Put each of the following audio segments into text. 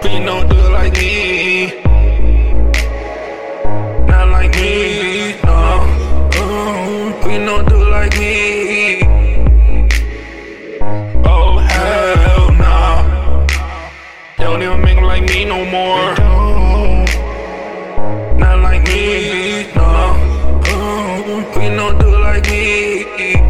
Please don't do it like me. Not like me, no. Please don't do it like me. Oh hell no. They don't even make them like me no more. Not like me, no. Please don't do it like me.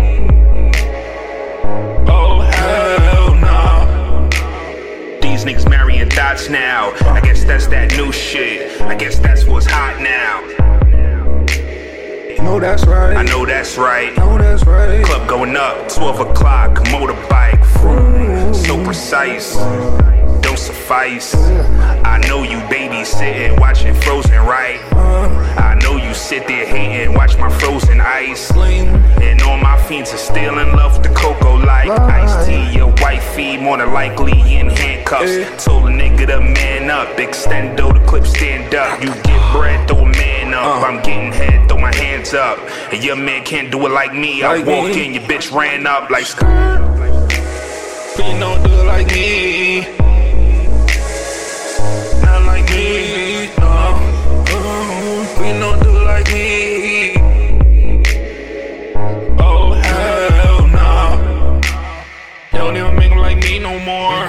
Oh hell no. These niggas marrying thoughts now. I guess that's that new shit. I guess that's what's hot now. No, that's right. I know that's right. No, that's right. Club going up, 12 o'clock, motorbike. So precise, don't suffice. I know you babysitting, watching Frozen, right? I know you sit there hating, watch my frozen ice. And all my fiends are still in love with the cocoa like iced tea. Your wifey more than likely in handcuffs. Told a nigga to man up, extendo the clip, stand up. You get bread, throw a man up. I'm getting head, throw my hands up. And your man can't do it like me. I walked in, your bitch ran up like skirt. Please don't do it like me. Not like me, no. Please don't do it like me. Oh hell no. They don't even make them like me no more.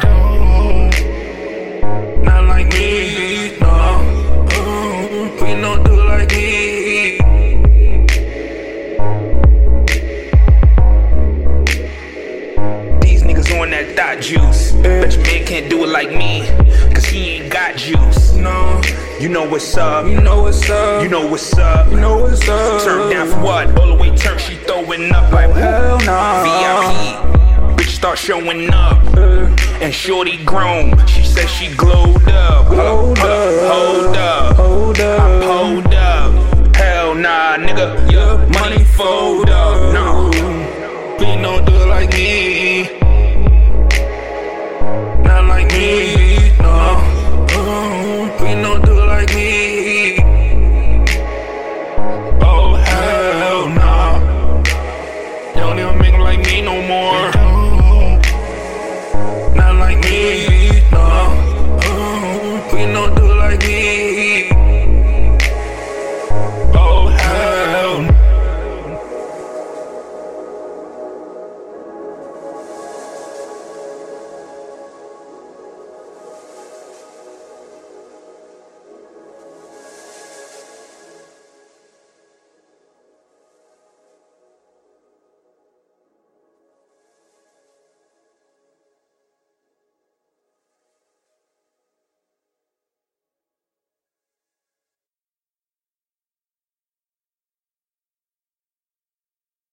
Not like me, no. Please don't do it like me. These niggas on that thought juice. Bet your man can't do it like me, cause he ain't got juice. No. You know what's up. You know what's up. You know what's up. You know what's up. Turn down for what? All the way turn, she throwing up like hell no. VIP. Bitch start showing up. And shorty grown. She said she glowed up. Hold up. Hold up. Hold up. I'm pulled up. Hell nah, nigga. Your money fold up. No. Please don't do it like me.